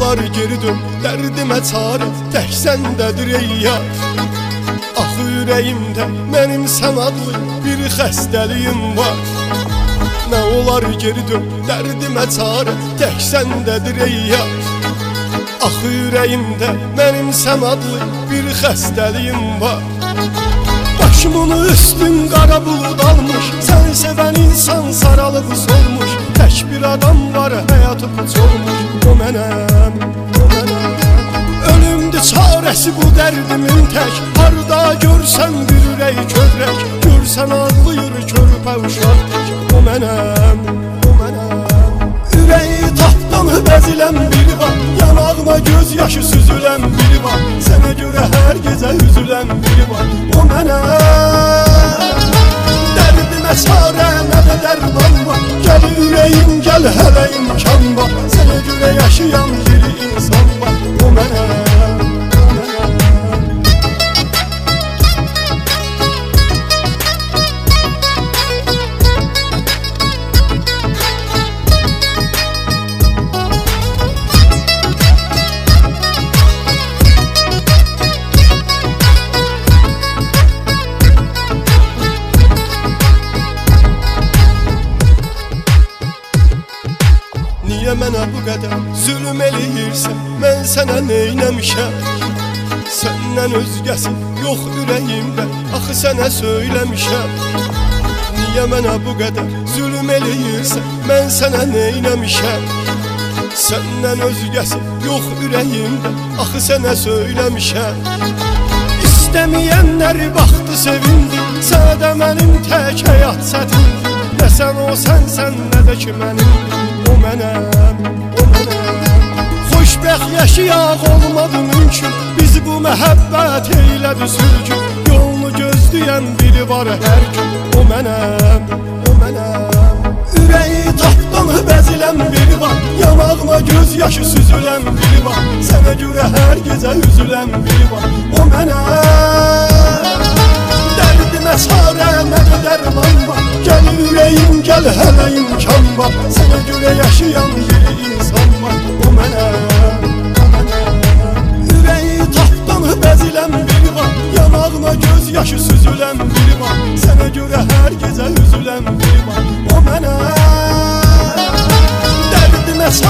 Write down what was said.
olar geri dön, dərdimə çarə tək səndədir ey yar. Axı ürəyimdə mənim sən adlı bir xəstəliyim var. Nə olar geri dön, dərdimə çarə tək səndədir ey yar. Axı ürəyimdə mənim sən adlı bir xəstəliyim var. Başımın üstün qara bulud almış, sən sevən insan saralıb solmuş. Tək bir adam var həyatı puç olmuş, o mənəm, o mənəm. Ölümdür çarəsi bu dərdimin tək, harda görsən bir ürək kövrək. Görsən ağlayır körpə uşaq tək, o mənəm, o mənəm. Ürəyi tapdan bəzilən biri var, yanağıma göz yaşı süzülən biri var. Sənə görə hər gecə üzülən biri var, o mənəm. Dərdimə çarə nə də dərman var, gəl ürəyim gəl hələ imkan var. Sənə görə yaşayan bir insan var, o mənəm. Niyə mənə bu qədər zülm eləyirsən, mən sənə neynəmişəm? Səndən özgəsi yox ürəyimdə, axı sənə söyləmişəm. Niyə mənə bu qədər zülm eləyirsən, mən sənə neynəmişəm? Səndən özgəsi yox ürəyimdə, axı sənə söyləmişəm. İstəməyənlər baxdı sevindi, sədə mənim tək həyat çətindir. Nə sən o sənsən, nə də ki mənim, o mənəm, o mənəm. Xoşbəxt yaşayaq olmadı mümkün, bizi bu məhəbbət eylədi sürgün. Yolunu gözləyən biri var hər gün, o mənəm, o mənəm. Ürəyi tapdan bəzilən biri var, yanağıma göz yaşı süzülən biri var. Sənə görə hər gecə üzülən biri var, o mənəm. Dərdimə çarə nə də dərman var, gəl ürəyim gəl hələ imkan var. Sənə görə yaşayan bir insan var, o mənəm, o mənəm. Ürəyi tapdan bəzilən biri var, yanağına göz yaşı süzülən biri var. Sənə görə hər gecə üzülən biri var, o mənəm. Dərdimə